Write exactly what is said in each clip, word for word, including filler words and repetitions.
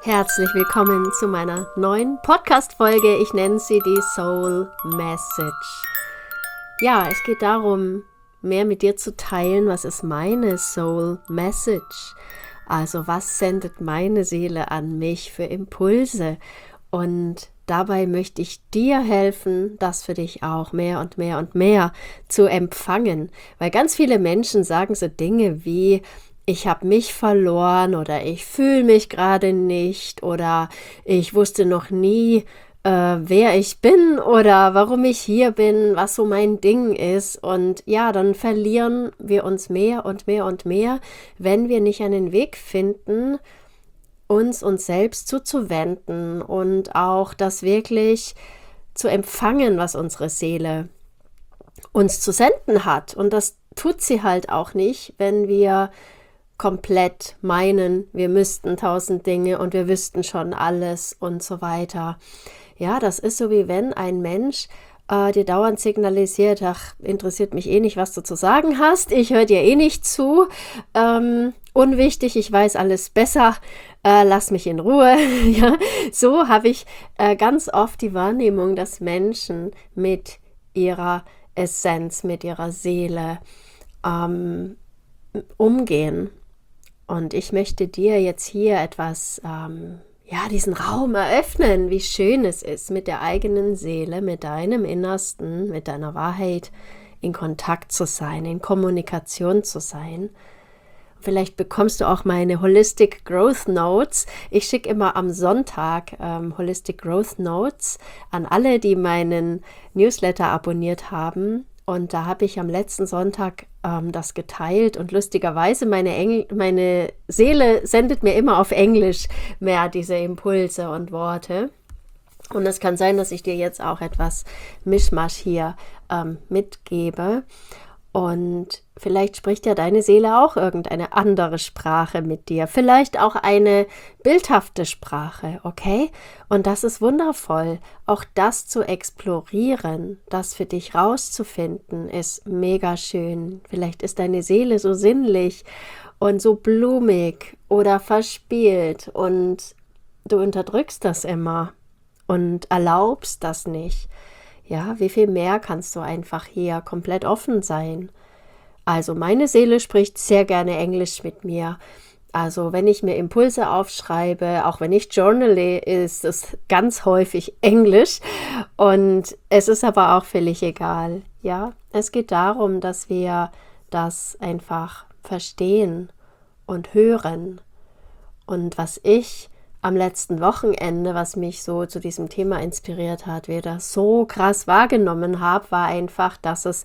Herzlich willkommen zu meiner neuen Podcast-Folge. Ich nenne sie die Soul Message. Ja, es geht darum, mehr mit dir zu teilen, was ist meine Soul Message? Also was sendet meine Seele an mich für Impulse? Und dabei möchte ich dir helfen, das für dich auch mehr und mehr und mehr zu empfangen. Weil ganz viele Menschen sagen so Dinge wie: Ich habe mich verloren oder ich fühle mich gerade nicht oder ich wusste noch nie, äh, wer ich bin oder warum ich hier bin, was so mein Ding ist. Und ja, dann verlieren wir uns mehr und mehr und mehr, wenn wir nicht einen Weg finden, uns uns selbst zuzuwenden und auch das wirklich zu empfangen, was unsere Seele uns zu senden hat. Und das tut sie halt auch nicht, wenn wir komplett meinen, wir müssten tausend Dinge und wir wüssten schon alles und so weiter. Ja, das ist so, wie wenn ein Mensch äh, dir dauernd signalisiert: Ach, interessiert mich eh nicht, was du zu sagen hast, ich höre dir eh nicht zu, ähm, unwichtig, ich weiß alles besser, äh, lass mich in Ruhe. Ja, so habe ich äh, ganz oft die Wahrnehmung, dass Menschen mit ihrer Essenz, mit ihrer Seele ähm, umgehen. Und ich möchte dir jetzt hier etwas, ähm, ja, diesen Raum eröffnen, wie schön es ist, mit der eigenen Seele, mit deinem Innersten, mit deiner Wahrheit in Kontakt zu sein, in Kommunikation zu sein. Vielleicht bekommst du auch meine Holistic Growth Notes. Ich schicke immer am Sonntag ähm, Holistic Growth Notes an alle, die meinen Newsletter abonniert haben. Und da habe ich am letzten Sonntag ähm, das geteilt und lustigerweise meine, Engl- meine Seele sendet mir immer auf Englisch mehr diese Impulse und Worte. Und es kann sein, dass ich dir jetzt auch etwas Mischmasch hier ähm, mitgebe. Und vielleicht spricht ja deine Seele auch irgendeine andere Sprache mit dir. Vielleicht auch eine bildhafte Sprache, okay? Und das ist wundervoll. Auch das zu explorieren, das für dich rauszufinden, ist mega schön. Vielleicht ist deine Seele so sinnlich und so blumig oder verspielt und du unterdrückst das immer und erlaubst das nicht. Ja, wie viel mehr kannst du einfach hier komplett offen sein? Also meine Seele spricht sehr gerne Englisch mit mir. Also wenn ich mir Impulse aufschreibe, auch wenn ich journale, ist es ganz häufig Englisch. Und es ist aber auch völlig egal. Ja, es geht darum, dass wir das einfach verstehen und hören. Und was ich am letzten Wochenende, was mich so zu diesem Thema inspiriert hat, wieder so krass wahrgenommen habe, war einfach, dass es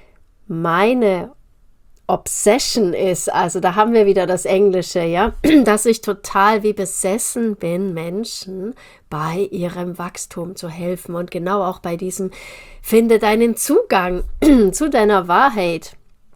meine Obsession ist. Also da haben wir wieder das Englische, ja, dass ich total wie besessen bin, Menschen bei ihrem Wachstum zu helfen und genau auch bei diesem, finde deinen Zugang zu deiner Wahrheit.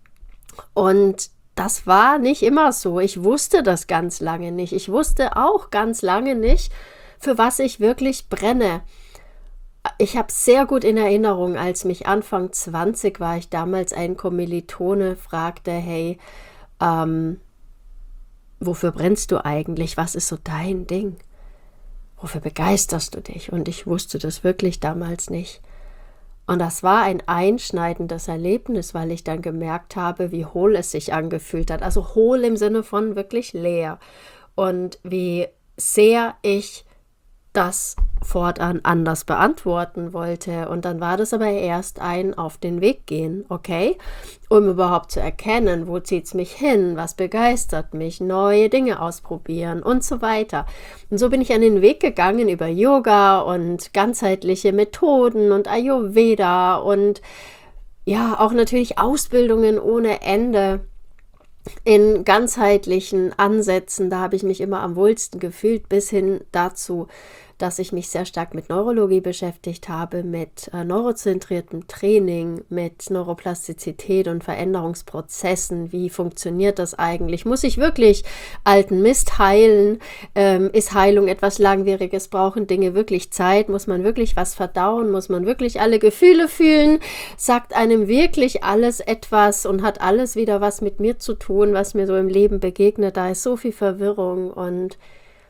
Und das war nicht immer so. Ich wusste das ganz lange nicht. Ich wusste auch ganz lange nicht, für was ich wirklich brenne. Ich habe sehr gut in Erinnerung, als mich Anfang zwanzig war, ich damals ein Kommilitone fragte: Hey, ähm, wofür brennst du eigentlich? Was ist so dein Ding? Wofür begeisterst du dich? Und ich wusste das wirklich damals nicht. Und das war ein einschneidendes Erlebnis, weil ich dann gemerkt habe, wie hohl es sich angefühlt hat. Also hohl im Sinne von wirklich leer. Und wie sehr ich das fortan anders beantworten wollte. Und dann war das aber erst ein auf den Weg gehen, okay? Um überhaupt zu erkennen, wo zieht es mich hin, was begeistert mich, neue Dinge ausprobieren und so weiter. Und so bin ich an den Weg gegangen über Yoga und ganzheitliche Methoden und Ayurveda und ja, auch natürlich Ausbildungen ohne Ende in ganzheitlichen Ansätzen. Da habe ich mich immer am wohlsten gefühlt, bis hin dazu, dass ich mich sehr stark mit Neurologie beschäftigt habe, mit äh, neurozentriertem Training, mit Neuroplastizität und Veränderungsprozessen. Wie funktioniert das eigentlich? Muss ich wirklich alten Mist heilen? Ähm, ist Heilung etwas Langwieriges? Brauchen Dinge wirklich Zeit? Muss man wirklich was verdauen? Muss man wirklich alle Gefühle fühlen? Sagt einem wirklich alles etwas und hat alles wieder was mit mir zu tun, was mir so im Leben begegnet? Da ist so viel Verwirrung und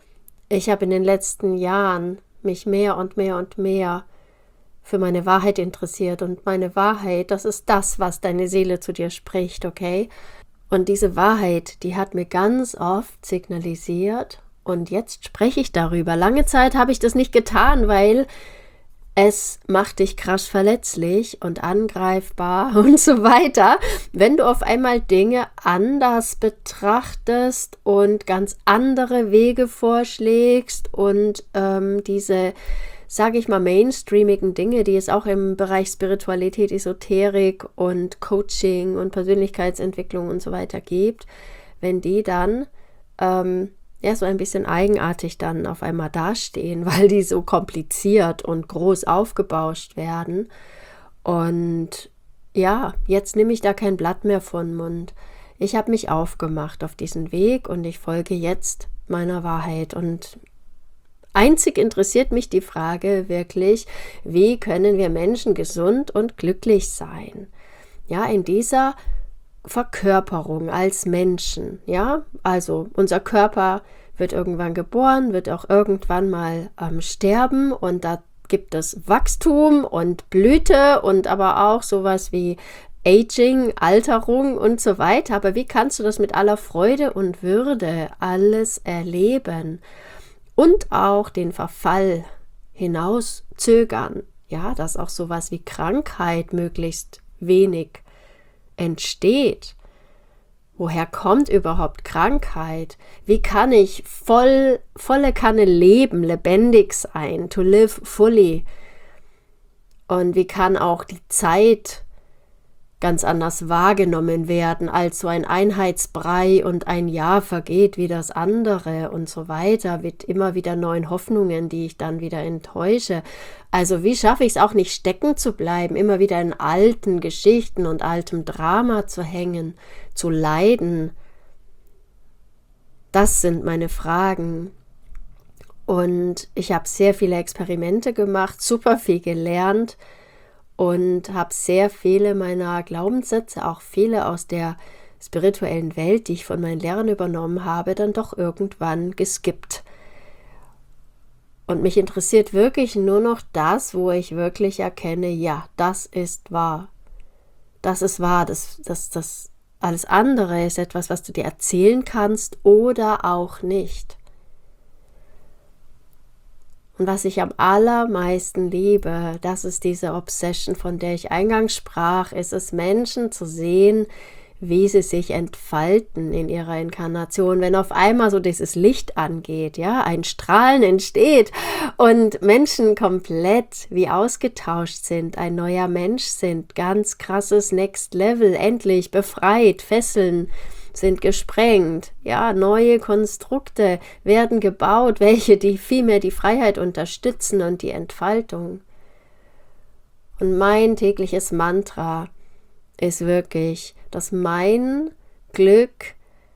ich habe in den letzten Jahren mich mehr und mehr und mehr für meine Wahrheit interessiert. Und meine Wahrheit, das ist das, was deine Seele zu dir spricht, okay? Und diese Wahrheit, die hat mir ganz oft signalisiert, und jetzt spreche ich darüber. Lange Zeit habe ich das nicht getan, weil es macht dich krass verletzlich und angreifbar und so weiter, wenn du auf einmal Dinge anders betrachtest und ganz andere Wege vorschlägst und ähm, diese, sage ich mal, mainstreamigen Dinge, die es auch im Bereich Spiritualität, Esoterik und Coaching und Persönlichkeitsentwicklung und so weiter gibt, wenn die dann ähm, ja, so ein bisschen eigenartig dann auf einmal dastehen, weil die so kompliziert und groß aufgebauscht werden. Und ja, jetzt nehme ich da kein Blatt mehr von den Mund. Ich habe mich aufgemacht auf diesen Weg und ich folge jetzt meiner Wahrheit. Und einzig interessiert mich die Frage wirklich, wie können wir Menschen gesund und glücklich sein? Ja, in dieser Verkörperung als Menschen, ja, also unser Körper wird irgendwann geboren, wird auch irgendwann mal ähm, sterben und da gibt es Wachstum und Blüte und aber auch sowas wie Aging, Alterung und so weiter, aber wie kannst du das mit aller Freude und Würde alles erleben und auch den Verfall hinauszögern, ja, dass auch sowas wie Krankheit möglichst wenig entsteht. Woher kommt überhaupt Krankheit? Wie kann ich voll, volle Kanne leben, lebendig sein, to live fully? Und wie kann auch die Zeit ganz anders wahrgenommen werden, als so ein Einheitsbrei und ein Jahr vergeht wie das andere und so weiter, mit immer wieder neuen Hoffnungen, die ich dann wieder enttäusche. Also wie schaffe ich es auch nicht stecken zu bleiben, immer wieder in alten Geschichten und altem Drama zu hängen, zu leiden? Das sind meine Fragen. Und ich habe sehr viele Experimente gemacht, super viel gelernt, und habe sehr viele meiner Glaubenssätze, auch viele aus der spirituellen Welt, die ich von meinen Lehrern übernommen habe, dann doch irgendwann geskippt. Und mich interessiert wirklich nur noch das, wo ich wirklich erkenne, ja, das ist wahr. Das ist wahr, das, das, das alles andere ist etwas, was du dir erzählen kannst oder auch nicht. Und was ich am allermeisten liebe, das ist diese Obsession, von der ich eingangs sprach, ist es, Menschen zu sehen, wie sie sich entfalten in ihrer Inkarnation, wenn auf einmal so dieses Licht angeht, ja, ein Strahlen entsteht und Menschen komplett wie ausgetauscht sind, ein neuer Mensch sind, ganz krasses Next Level, endlich befreit, Fesseln sind gesprengt, ja, neue Konstrukte werden gebaut, welche die vielmehr die Freiheit unterstützen und die Entfaltung. Und mein tägliches Mantra ist wirklich, dass mein Glück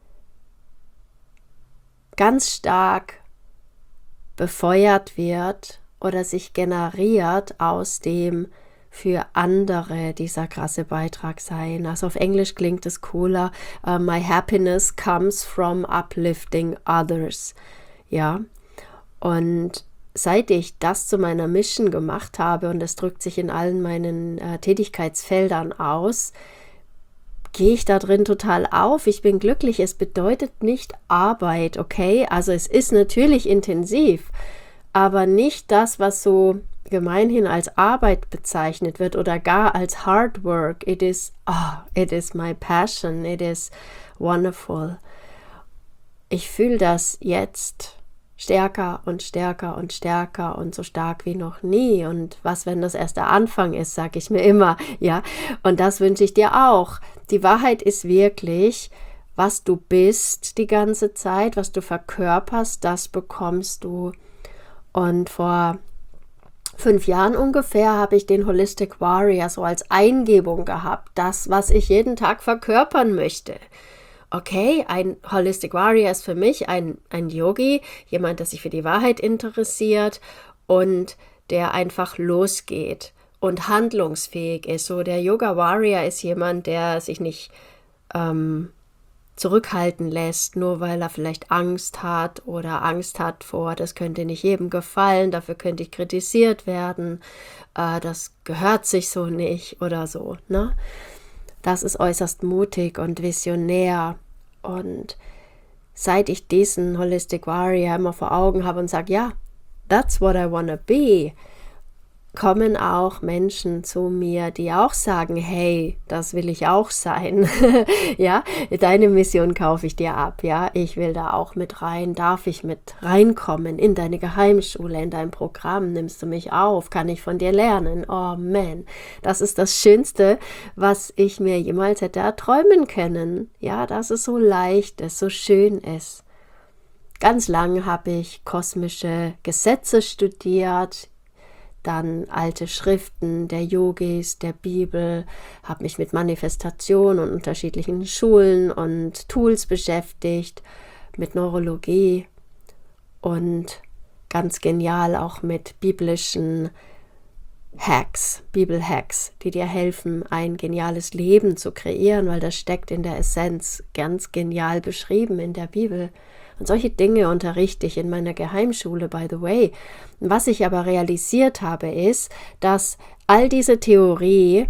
ganz stark befeuert wird oder sich generiert aus dem für andere dieser krasse Beitrag sein. Also auf Englisch klingt es cooler. Uh, my happiness comes from uplifting others. Ja, und seit ich das zu meiner Mission gemacht habe, und es drückt sich in allen meinen äh, Tätigkeitsfeldern aus, gehe ich da drin total auf. Ich bin glücklich. Es bedeutet nicht Arbeit, okay? Also es ist natürlich intensiv, aber nicht das, was so gemeinhin als Arbeit bezeichnet wird oder gar als Hard Work. It is, oh, it is my passion. It is wonderful. Ich fühle das jetzt stärker und stärker und stärker und so stark wie noch nie. Und was, wenn das erst der Anfang ist, sage ich mir immer, ja. Und das wünsche ich dir auch. Die Wahrheit ist wirklich, was du bist die ganze Zeit, was du verkörperst, das bekommst du. Und vor fünf Jahren ungefähr habe ich den Holistic Warrior so als Eingebung gehabt, das, was ich jeden Tag verkörpern möchte. Okay, ein Holistic Warrior ist für mich ein, ein Yogi, jemand, der sich für die Wahrheit interessiert und der einfach losgeht und handlungsfähig ist. So der Yoga Warrior ist jemand, der sich nicht ähm, zurückhalten lässt, nur weil er vielleicht Angst hat oder Angst hat vor, das könnte nicht jedem gefallen, dafür könnte ich kritisiert werden, äh, das gehört sich so nicht oder so, ne? Das ist äußerst mutig und visionär. Und seit ich diesen Holistic Warrior immer vor Augen habe und sage, ja, that's what I wanna be, kommen auch Menschen zu mir, die auch sagen, hey, das will ich auch sein. Ja, deine Mission kaufe ich dir ab. Ja, ich will da auch mit rein. Darf ich mit reinkommen in deine Geheimschule, in dein Programm? Nimmst du mich auf? Kann ich von dir lernen? Oh man, das ist das Schönste, was ich mir jemals hätte erträumen können. Ja, dass es so leicht ist, so schön ist. Ganz lang habe ich kosmische Gesetze studiert, dann alte Schriften der Yogis, der Bibel, habe mich mit Manifestation und unterschiedlichen Schulen und Tools beschäftigt, mit Neurologie und ganz genial auch mit biblischen Hacks, Bibelhacks, die dir helfen, ein geniales Leben zu kreieren, weil das steckt in der Essenz ganz genial beschrieben in der Bibel. Und solche Dinge unterrichte ich in meiner Geheimschule, by the way. Was ich aber realisiert habe, ist, dass all diese Theorie,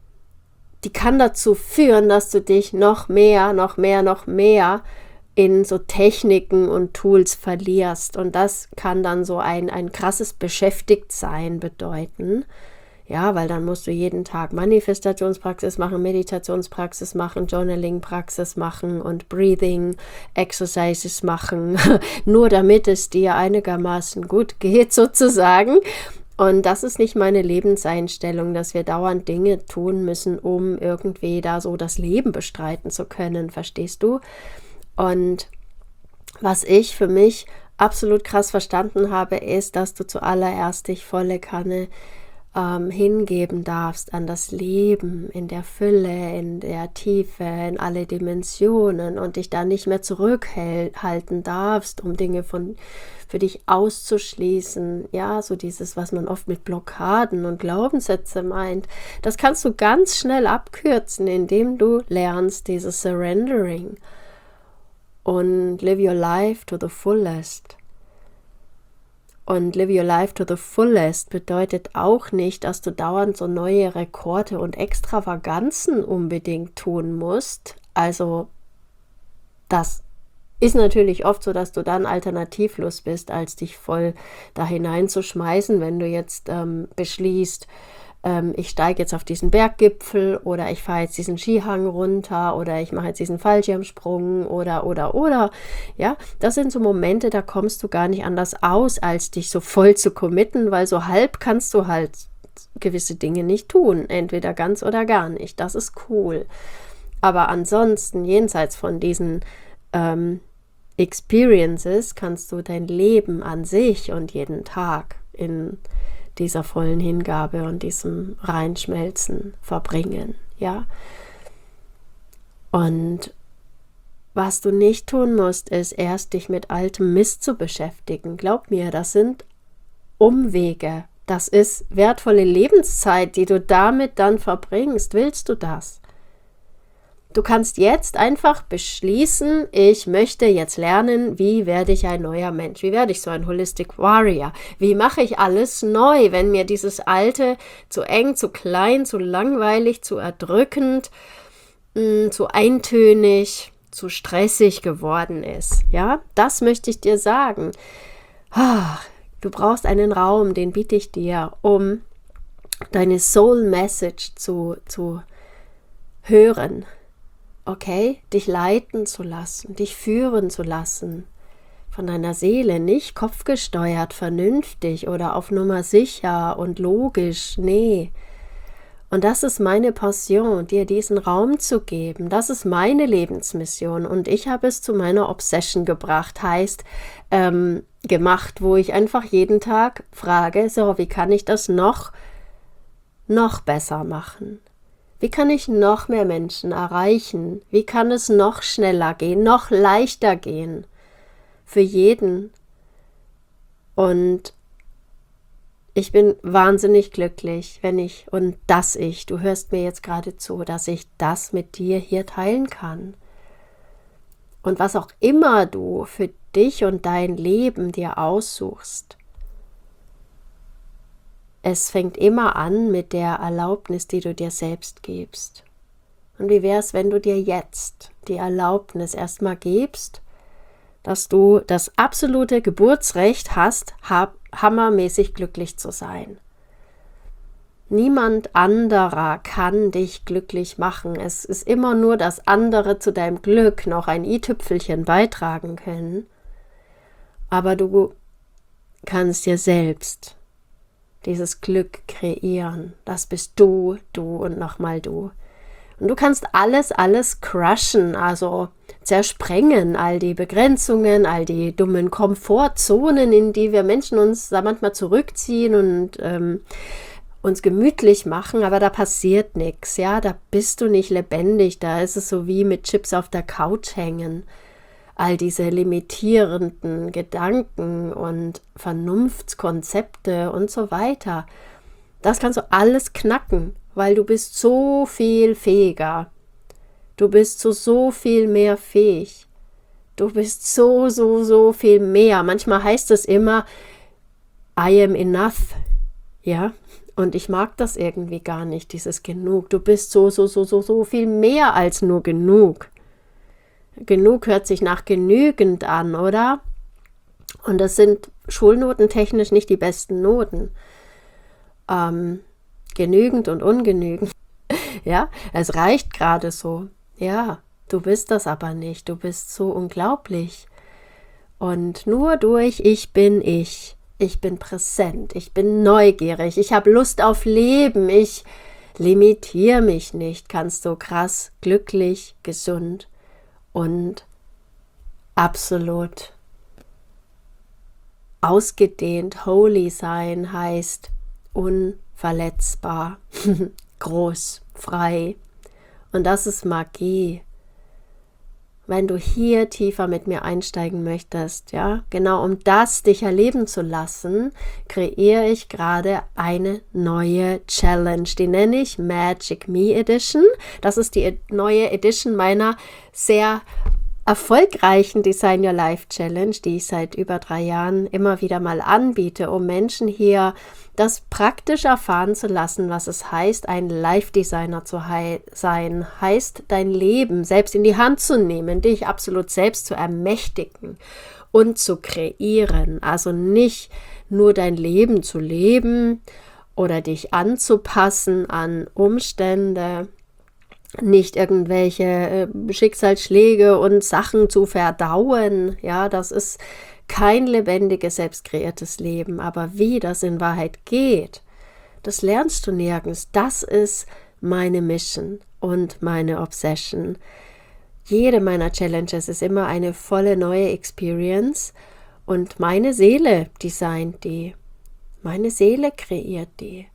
die kann dazu führen, dass du dich noch mehr, noch mehr, noch mehr in so Techniken und Tools verlierst. Und das kann dann so ein, ein krasses Beschäftigtsein bedeuten. Ja, weil dann musst du jeden Tag Manifestationspraxis machen, Meditationspraxis machen, Journaling-Praxis machen und Breathing-Exercises machen, nur damit es dir einigermaßen gut geht sozusagen. Und das ist nicht meine Lebenseinstellung, dass wir dauernd Dinge tun müssen, um irgendwie da so das Leben bestreiten zu können, verstehst du? Und was ich für mich absolut krass verstanden habe, ist, dass du zuallererst dich volle Kanne ähm, hingeben darfst an das Leben in der Fülle, in der Tiefe, in alle Dimensionen und dich da nicht mehr zurückhalten darfst, um Dinge von für dich auszuschließen. Ja, so dieses, was man oft mit Blockaden und Glaubenssätze meint, das kannst du ganz schnell abkürzen, indem du lernst dieses Surrendering und live your life to the fullest. Und live your life to the fullest bedeutet auch nicht, dass du dauernd so neue Rekorde und Extravaganzen unbedingt tun musst. Also das ist natürlich oft so, dass du dann alternativlos bist, als dich voll da hineinzuschmeißen, wenn du jetzt ähm, beschließt, ähm, ich steige jetzt auf diesen Berggipfel oder ich fahre jetzt diesen Skihang runter oder ich mache jetzt diesen Fallschirmsprung oder, oder, oder. Ja, das sind so Momente, da kommst du gar nicht anders aus, als dich so voll zu committen, weil so halb kannst du halt gewisse Dinge nicht tun, entweder ganz oder gar nicht. Das ist cool. Aber ansonsten, jenseits von diesen ähm, Experiences, kannst du dein Leben an sich und jeden Tag in dieser vollen Hingabe und diesem Reinschmelzen verbringen, ja. Und was du nicht tun musst, ist erst dich mit altem Mist zu beschäftigen. Glaub mir, das sind Umwege. Das ist wertvolle Lebenszeit, die du damit dann verbringst. Willst du das? Du kannst jetzt einfach beschließen, ich möchte jetzt lernen, wie werde ich ein neuer Mensch, wie werde ich so ein Holistic Warrior, wie mache ich alles neu, wenn mir dieses Alte zu eng, zu klein, zu langweilig, zu erdrückend, mh, zu eintönig, zu stressig geworden ist. Ja, das möchte ich dir sagen. Du brauchst einen Raum, den biete ich dir, um deine Soul Message zu, zu hören. Okay, dich leiten zu lassen, dich führen zu lassen von deiner Seele, nicht kopfgesteuert, vernünftig oder auf Nummer sicher und logisch, nee. Und das ist meine Passion, dir diesen Raum zu geben, das ist meine Lebensmission und ich habe es zu meiner Obsession gebracht, heißt ähm, gemacht, wo ich einfach jeden Tag frage, so, wie kann ich das noch, noch besser machen? Wie kann ich noch mehr Menschen erreichen? Wie kann es noch schneller gehen, noch leichter gehen? Für jeden. Und ich bin wahnsinnig glücklich, wenn ich, und dass ich, du hörst mir jetzt gerade zu, dass ich das mit dir hier teilen kann. Und was auch immer du für dich und dein Leben dir aussuchst, es fängt immer an mit der Erlaubnis, die du dir selbst gibst. Und wie wäre es, wenn du dir jetzt die Erlaubnis erstmal gibst, dass du das absolute Geburtsrecht hast, hammermäßig glücklich zu sein. Niemand anderer kann dich glücklich machen. Es ist immer nur, dass andere zu deinem Glück noch ein i-Tüpfelchen beitragen können. Aber du kannst dir selbst dieses Glück kreieren. Das bist du, du und nochmal du. Und du kannst alles, alles crushen, also zersprengen, all die Begrenzungen, all die dummen Komfortzonen, in die wir Menschen uns da manchmal zurückziehen und ähm, uns gemütlich machen, aber da passiert nichts, ja, da bist du nicht lebendig, da ist es so wie mit Chips auf der Couch hängen. All diese limitierenden Gedanken und Vernunftskonzepte und so weiter, das kannst du alles knacken, weil du bist so viel fähiger. Du bist zu so viel mehr fähig. Du bist so, so, so viel mehr. Manchmal heißt es immer, I am enough, ja, und ich mag das irgendwie gar nicht, dieses genug. Du bist so, so, so, so, so viel mehr als nur genug. Genug hört sich nach genügend an, oder? Und das sind schulnotentechnisch nicht die besten Noten. Ähm, genügend und ungenügend. Ja, es reicht gerade so. Ja, du bist das aber nicht. Du bist so unglaublich. Und nur durch Ich bin ich. Ich bin präsent. Ich bin neugierig. Ich habe Lust auf Leben. Ich limitiere mich nicht. Kannst du krass, glücklich, gesund und absolut ausgedehnt holy sein, heißt unverletzbar, groß, frei. Und das ist Magie. Wenn du hier tiefer mit mir einsteigen möchtest, ja, genau um das dich erleben zu lassen, kreiere ich gerade eine neue Challenge. Die nenne ich Magic Me Edition. Das ist die neue Edition meiner sehr erfolgreichen Design Your Life Challenge, die ich seit über drei Jahren immer wieder mal anbiete, um Menschen hier das praktisch erfahren zu lassen, was es heißt, ein Life-Designer zu hei- sein, heißt, dein Leben selbst in die Hand zu nehmen, dich absolut selbst zu ermächtigen und zu kreieren. Also nicht nur dein Leben zu leben oder dich anzupassen an Umstände, nicht irgendwelche äh, Schicksalsschläge und Sachen zu verdauen. Ja, das ist kein lebendiges, selbst kreiertes Leben. Aber wie das in Wahrheit geht, das lernst du nirgends. Das ist meine Mission und meine Obsession. Jede meiner Challenges ist immer eine volle neue Experience und meine Seele designt die. Meine Seele kreiert die.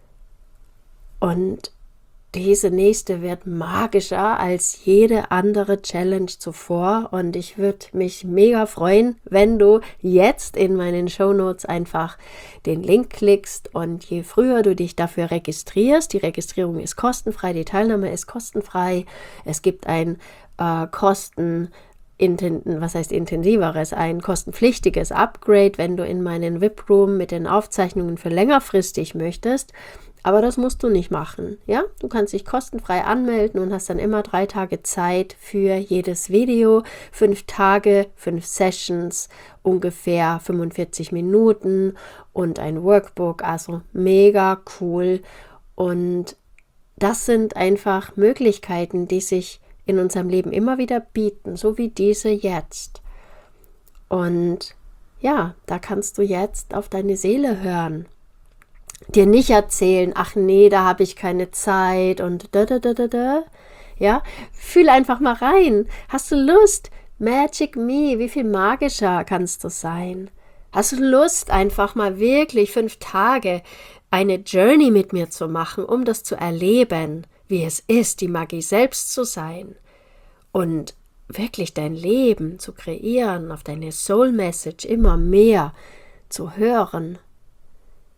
Und diese nächste wird magischer als jede andere Challenge zuvor und ich würde mich mega freuen, wenn du jetzt in meinen Shownotes einfach den Link klickst und je früher du dich dafür registrierst, die Registrierung ist kostenfrei, die Teilnahme ist kostenfrei, es gibt ein äh, Kosten was heißt intensiveres, ein kostenpflichtiges Upgrade, wenn du in meinen V I P-Room mit den Aufzeichnungen für längerfristig möchtest. Aber das musst du nicht machen, ja? Du kannst dich kostenfrei anmelden und hast dann immer drei Tage Zeit für jedes Video, fünf Tage, fünf Sessions, ungefähr fünfundvierzig Minuten und ein Workbook, also mega cool. Und das sind einfach Möglichkeiten, die sich in unserem Leben immer wieder bieten, so wie diese jetzt. Und ja, da kannst du jetzt auf deine Seele hören. Dir nicht erzählen, ach nee, da habe ich keine Zeit und da, da, da, da, da. Ja, fühl einfach mal rein. Hast du Lust? Magic Me, wie viel magischer kannst du sein? Hast du Lust, einfach mal wirklich fünf Tage eine Journey mit mir zu machen, um das zu erleben, wie es ist, die Magie selbst zu sein und wirklich dein Leben zu kreieren, auf deine Soul Message immer mehr zu hören?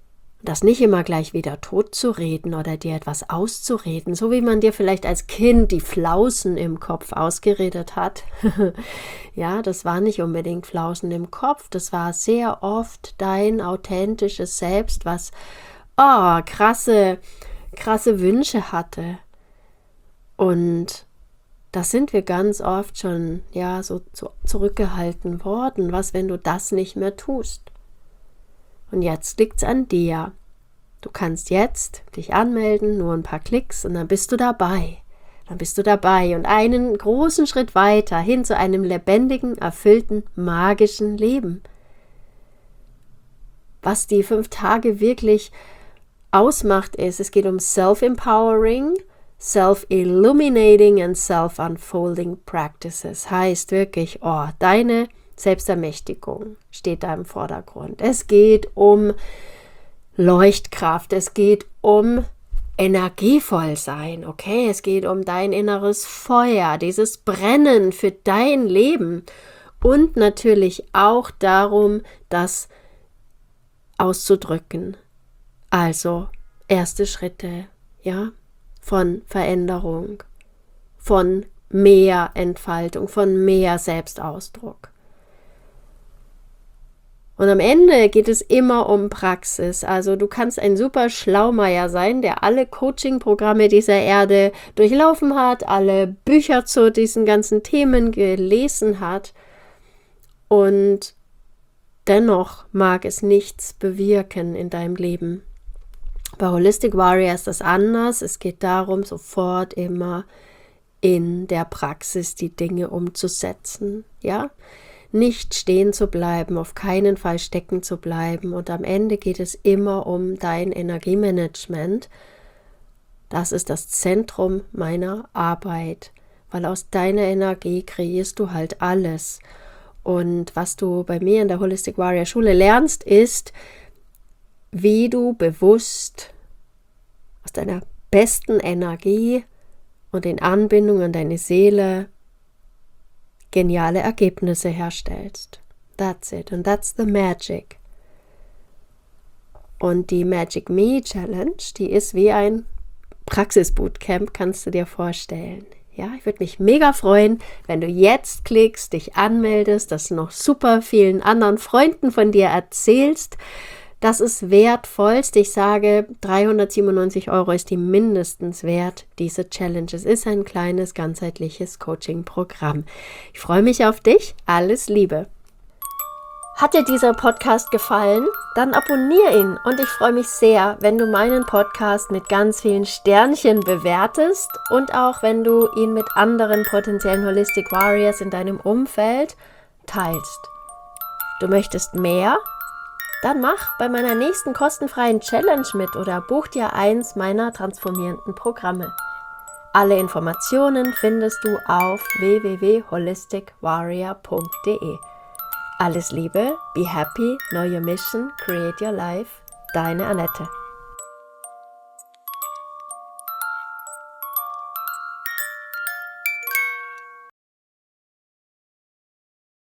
Das nicht immer gleich wieder totzureden oder dir etwas auszureden, so wie man dir vielleicht als Kind die Flausen im Kopf ausgeredet hat. Ja, das war nicht unbedingt Flausen im Kopf, das war sehr oft dein authentisches Selbst, was oh, krasse, krasse Wünsche hatte. Und da sind wir ganz oft schon ja, so, so zurückgehalten worden. Was, wenn du das nicht mehr tust? Und jetzt liegt es an dir. Du kannst jetzt dich anmelden, nur ein paar Klicks und dann bist du dabei. Dann bist du dabei und einen großen Schritt weiter hin zu einem lebendigen, erfüllten, magischen Leben. Was die fünf Tage wirklich ausmacht ist, es geht um Self-Empowering, Self-Illuminating and Self-Unfolding Practices. Heißt wirklich, oh, deine Selbstermächtigung steht da im Vordergrund. Es geht um Leuchtkraft, es geht um energievoll sein, okay? Es geht um dein inneres Feuer, dieses Brennen für dein Leben und natürlich auch darum, das auszudrücken. Also erste Schritte, ja, von Veränderung, von mehr Entfaltung, von mehr Selbstausdruck. Und am Ende geht es immer um Praxis. Also du kannst ein super Schlaumeier sein, der alle Coaching-Programme dieser Erde durchlaufen hat, alle Bücher zu diesen ganzen Themen gelesen hat und dennoch mag es nichts bewirken in deinem Leben. Bei Holistic Warrior ist das anders. Es geht darum, sofort immer in der Praxis die Dinge umzusetzen, ja? Nicht stehen zu bleiben, auf keinen Fall stecken zu bleiben. Und am Ende geht es immer um dein Energiemanagement. Das ist das Zentrum meiner Arbeit, weil aus deiner Energie kreierst du halt alles. Und was du bei mir in der Holistic Warrior Schule lernst, ist, wie du bewusst aus deiner besten Energie und in Anbindung an deine Seele geniale Ergebnisse herstellst. That's it. And that's the magic. Und die Magic Me Challenge, die ist wie ein Praxis-Bootcamp, kannst du dir vorstellen. Ja, ich würde mich mega freuen, wenn du jetzt klickst, dich anmeldest, das noch super vielen anderen Freunden von dir erzählst. Das ist wertvollst. Ich sage, dreihundertsiebenundneunzig Euro ist die mindestens wert, diese Challenge. Es ist ein kleines, ganzheitliches Coaching-Programm. Ich freue mich auf dich. Alles Liebe. Hat dir dieser Podcast gefallen? Dann abonniere ihn und ich freue mich sehr, wenn du meinen Podcast mit ganz vielen Sternchen bewertest und auch wenn du ihn mit anderen potenziellen Holistic Warriors in deinem Umfeld teilst. Du möchtest mehr? Dann mach bei meiner nächsten kostenfreien Challenge mit oder buch dir eins meiner transformierenden Programme. Alle Informationen findest du auf w w w punkt holistic warrior punkt d e. Alles Liebe, be happy, know your mission, create your life, deine Annette.